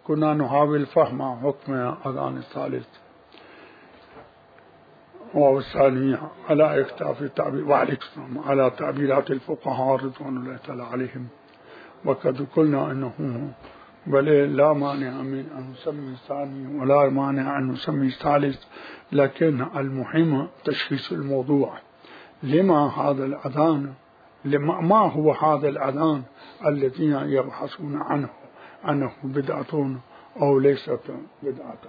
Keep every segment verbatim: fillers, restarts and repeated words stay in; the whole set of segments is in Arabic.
كنا نحاول فهم حكم أذان الثالث والثاني على اختلاف التعبير وعليكم على تعبيرات الفقهاء رضوان الله تعالى عليهم. وقد قلنا أنه بل لا مانع من أن نسمي الثاني ولا مانع أن نسمي الثالث، لكن المهم تشخيص الموضوع. لما هذا الأذان؟ لما ما هو هذا الأذان الذين يبحثون عنه أنه بدعة أو ليست بدعة؟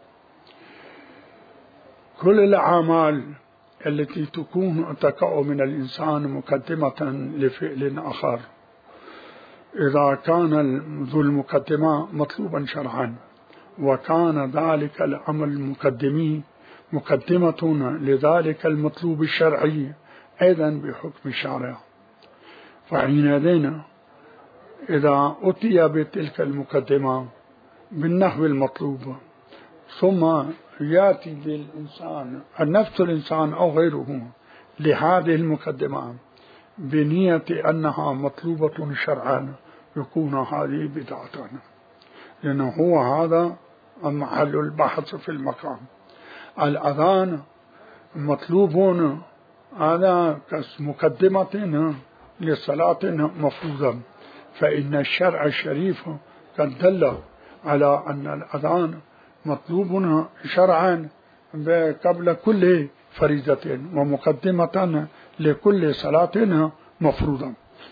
كل الأعمال التي تكون تقع من الإنسان مقدمة لفعل آخر، إذا كان ذو المقدمة مطلوبا شرعا وكان ذلك العمل المقدمي مقدمة لذلك المطلوب الشرعي أيضا بحكم الشرع، فحينئذ إذا أتي بتلك المقدمة بالنحو المطلوب ثم يأتي للإنسان نفس الإنسان أو غيره لهذه المقدمة بنية أنها مطلوبة شرعا، يكون هذه بدعة، لأنه هو هذا محل البحث في المقام. الأذان مطلوب هذا كمقدمة لصلاة مفروضة، فإن الشرع الشريف قد دل على أن الأذان مطلوب شرعا قبل كل فريضة ومقدمة لكل صلاة مفروضة.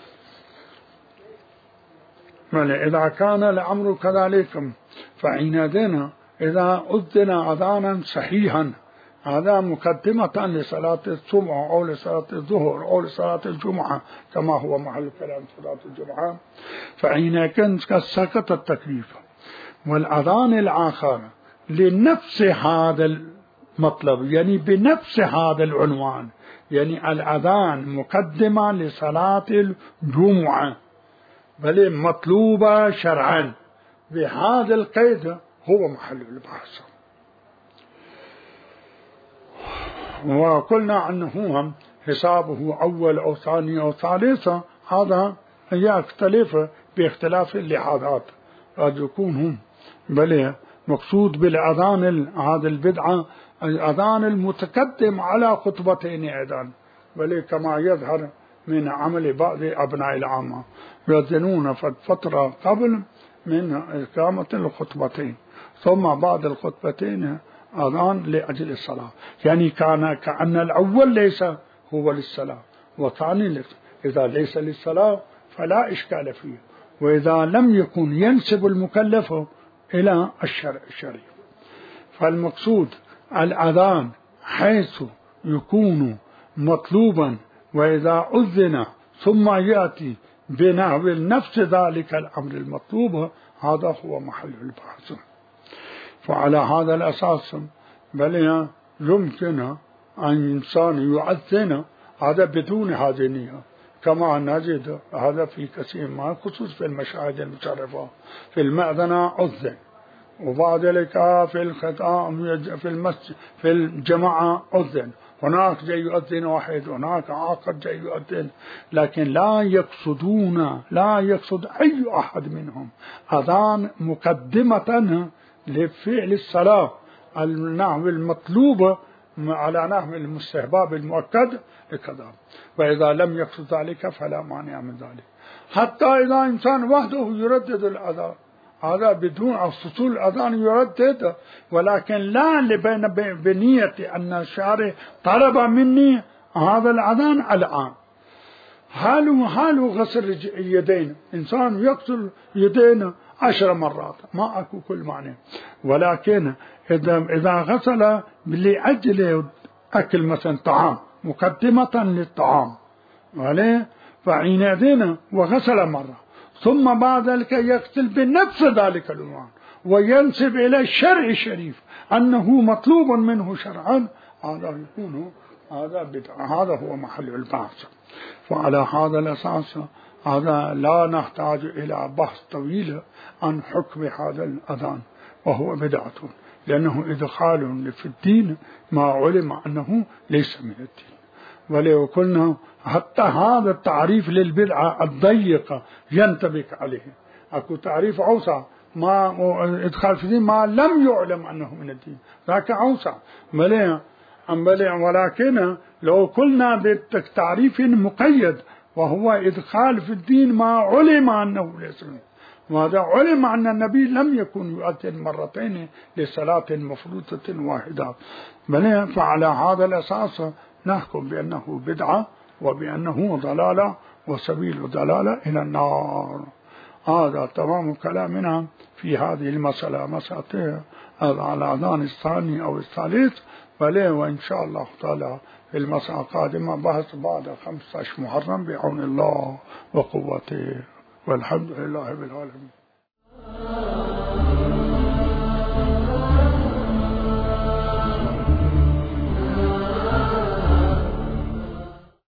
إذا كان الأمر كذلك فحينئذ إذا أذن أذانا صحيحا هذا مقدمة لصلاة الصبح أو لصلاة الظهر أو لصلاة الجمعة كما هو محل كلام صلاة الجمعة، فحينئذ سقط التكليف. والأذان الآخر لنفس هذا المطلب يعني بنفس هذا العنوان، يعني الأذان مقدمة لصلاة الجمعة بل مطلوبة شرعا، بهذا القيد هو محل البحث. وقلنا أنه حسابه أول أو ثاني أو ثالث هذا يختلف باختلاف اللحاظات، قد يكون هم بل مقصود بالأذان هذا البدعة الأذان المتقدم على خطبتين أيضا، بل كما يظهر من عمل بعض أبناء العامة يؤذنون فترة قبل من إقامة الخطبتين ثم بعد الخطبتين أذان لأجل الصلاة، يعني كان كأن الأول ليس هو للصلاة والثاني ليس. إذا ليس للصلاة فلا إشكال فيه، وإذا لم يكن ينسب المكلف إلى الشرع الشريف. فالمقصود الأذان حيث يكون مطلوبا وإذا أذن ثم يأتي بنحو نفس ذلك الأمر المطلوب هذا هو محل البحث. فعلى هذا الأساس بل يمكن أن إنسان يؤذن هذا بدون هذه النية، كما نجد هذا في كثير ما خصوص في المشاهد المشرفة في المأذنة أذن، وبعد ذلك في الختام في المسجد في الجماعة أذن، هناك جاي يؤذن واحد هناك آخر جاي يؤذن، لكن لا يقصدون لا يقصد أي أحد منهم أذان مقدمة لفعل الصلاة النحو المطلوب على نحو المستحباب المؤكد كذا. وإذا لم يقصد ذلك فلا مانع من ذلك. حتى إذا إنسان وحده يردد الأذان هذا بدون فصول الأذان يردد، ولكن لا لبين بنية أن الشارع طلب مني هذا الأذان الآن. حاله حاله غسل اليدين، إنسان يغسل يدين عشر مرات ما أكو كل معنى، ولكن إذا إذا غسل لأجل أكل مثلا طعام مقدمة للطعام عليه فحينئذ وغسل مرة ثم بعد ذلك يغسل بنفس ذلك العنوان وينسب إلى الشرع الشريف أنه مطلوب منه شرعا، هذا يكون هذا بدعة، هذا هو محل البحث. فعلى هذا الأساس هذا لا نحتاج إلى بحث طويل عن حكم هذا الأذان وهو بدعة، لأنه إدخال في الدين ما علم أنه ليس من الدين. ولو قلنا حتى هذا التعريف للبدعة الضيقة ينطبق عليه، أكو تعريف أوسع ما إدخال في الدين ما لم يعلم أنه من الدين ذاك أوسع بلى بلى ولكن لو قلنا بالتعريف مقيد وهو إدخال في الدين ما علم أنه ليس منه، وهذا علم أن النبي لم يكن يؤذن مرتين لصلاة مفروضة واحدة بلى. فعلى هذا الأساس نحكم بأنه بدعة وبأنه ضلالة وسبيل ضلالة إلى النار. هذا تمام كلامنا في هذه المسألة، مسألة على الأذان الثاني أو الثالث بلى. وإن شاء الله تعالى في المسألة القادمة بحث بعد خمسة عشر محرم بعون الله وقوته، والحمد لله بالعالمين.